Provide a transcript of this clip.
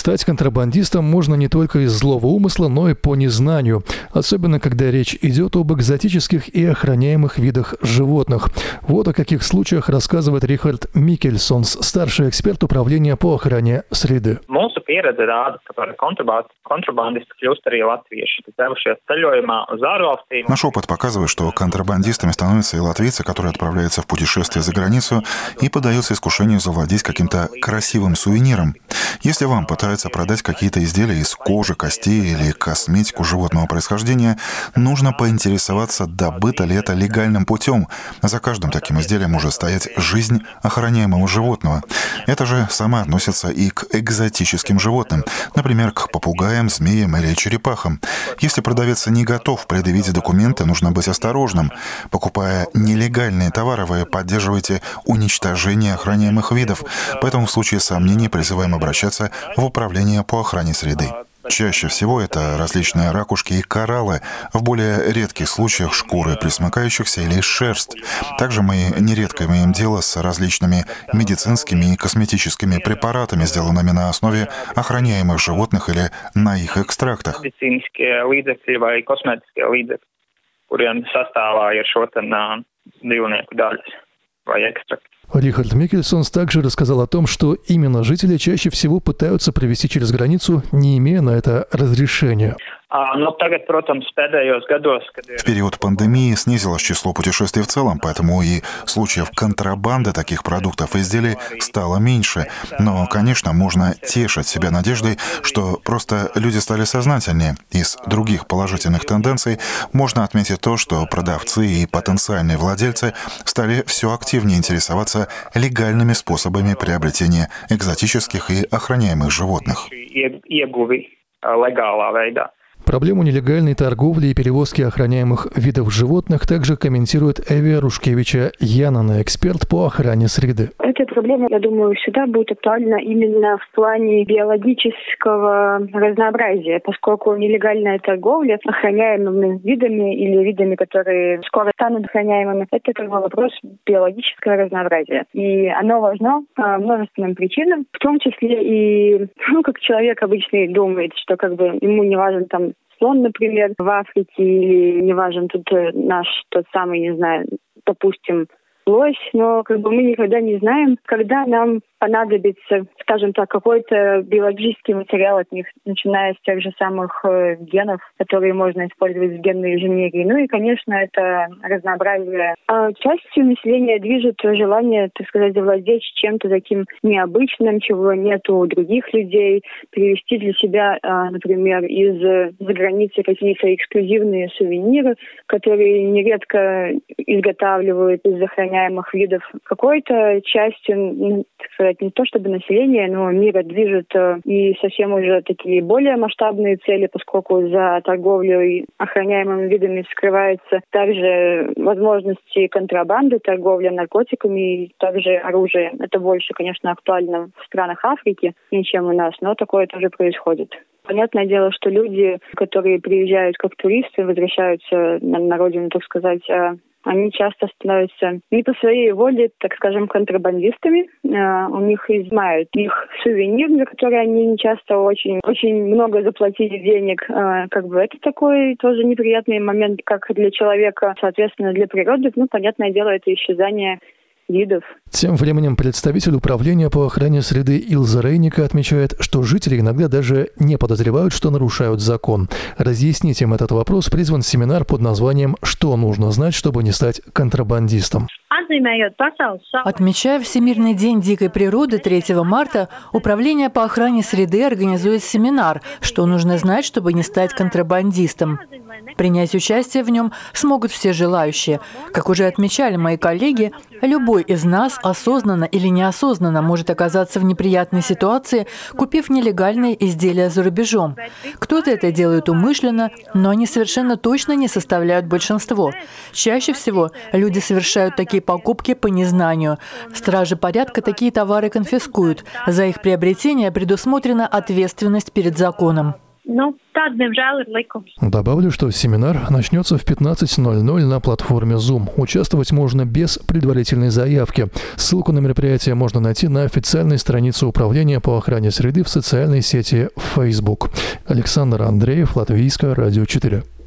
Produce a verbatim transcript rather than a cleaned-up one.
Стать контрабандистом можно не только из злого умысла, но и по незнанию, особенно когда речь идет об экзотических и охраняемых видах животных. Вот о каких случаях рассказывает Рихард Микельсонс, старший эксперт управления по охране среды. Наш опыт показывает, что контрабандистами становятся и латвийцы, которые отправляются в путешествие за границу и поддаются искушению завладеть каким-то красивым сувениром. Если вам пытаются продать какие-то изделия из кожи, костей или косметику животного происхождения, нужно поинтересоваться, добыто ли это легальным путем. За каждым таким изделием может стоять жизнь охраняемого животного. Это же само относится и к экзотическим животным, например, к попугаям, змеям или черепахам. Если продавец не готов предъявить документы, нужно быть осторожным. Покупая нелегальные товары, вы поддерживаете уничтожение охраняемых видов, поэтому в случае сомнений призываем обращаться в управление по охране среды. Чаще всего это различные ракушки и кораллы, в более редких случаях шкуры пресмыкающихся или шерсть. Также мы нередко имеем дело с различными медицинскими и косметическими препаратами, сделанными на основе охраняемых животных или на их экстрактах. Рихард Микельсонс также рассказал о том, что именно жители чаще всего пытаются провести через границу, не имея на это разрешения. В период пандемии снизилось число путешествий в целом, поэтому и случаев контрабанды таких продуктов и изделий стало меньше. Но, конечно, можно тешить себя надеждой, что просто люди стали сознательнее. Из других положительных тенденций можно отметить то, что продавцы и потенциальные владельцы стали все активнее интересоваться легальными способами приобретения экзотических и охраняемых животных. Проблему нелегальной торговли и перевозки охраняемых видов животных также комментирует Эвия Рушкевича Янана, эксперт по охране среды. Эта проблема, я думаю, всегда будет актуальна именно в плане биологического разнообразия, поскольку нелегальная торговля охраняемыми видами или видами, которые скоро станут охраняемыми, это как бы вопрос биологического разнообразия. И оно важно по множественным причинам, в том числе и, ну, как человек обычно думает, что как бы ему не важен там слон, например, в Африке, или не важен тут наш тот самый, не знаю, допустим, лось, но как бы мы никогда не знаем, когда нам понадобится, скажем так, какой-то биологический материал от них, начиная с тех же самых э, генов, которые можно использовать в генной инженерии. Ну и, конечно, это разнообразие. А частью населения движет желание, так сказать, завладеть чем-то таким необычным, чего нет у других людей, привезти для себя, э, например, из-за границы какие-то эксклюзивные сувениры, которые нередко изготавливают из охраняемых видов. Какой-то частью, так сказать, не то чтобы население, но мира движет и совсем уже такие более масштабные цели, поскольку за торговлей охраняемыми видами скрываются также возможности контрабанды, торговля наркотиками и также оружие. Это больше, конечно, актуально в странах Африки, чем у нас, но такое тоже происходит. Понятное дело, что люди, которые приезжают как туристы, возвращаются на, на родину, так сказать, они часто становятся не по своей воле, так скажем, контрабандистами. У них изымают их сувенир, за который они часто очень, очень много заплатили денег. Как бы это такой тоже неприятный момент, как для человека, соответственно, для природы. Ну, понятное дело, это исчезание видов. Тем временем представитель управления по охране среды Илза Рейника отмечает, что жители иногда даже не подозревают, что нарушают закон. Разъяснить им этот вопрос призван семинар под названием «Что нужно знать, чтобы не стать контрабандистом?». Отмечая Всемирный день дикой природы третьего марта, Управление по охране среды организует семинар «Что нужно знать, чтобы не стать контрабандистом?». Принять участие в нем смогут все желающие. Как уже отмечали мои коллеги, любой из нас осознанно или неосознанно может оказаться в неприятной ситуации, купив нелегальные изделия за рубежом. Кто-то это делает умышленно, но они совершенно точно не составляют большинство. Чаще всего люди совершают такие покупки по незнанию. Стражи порядка такие товары конфискуют. За их приобретение предусмотрена ответственность перед законом. Добавлю, что семинар начнется в пятнадцать ноль ноль на платформе Zoom. Участвовать можно без предварительной заявки. Ссылку на мероприятие можно найти на официальной странице Управления по охране среды в социальной сети Facebook. Александр Андреев, Латвийское радио четыре.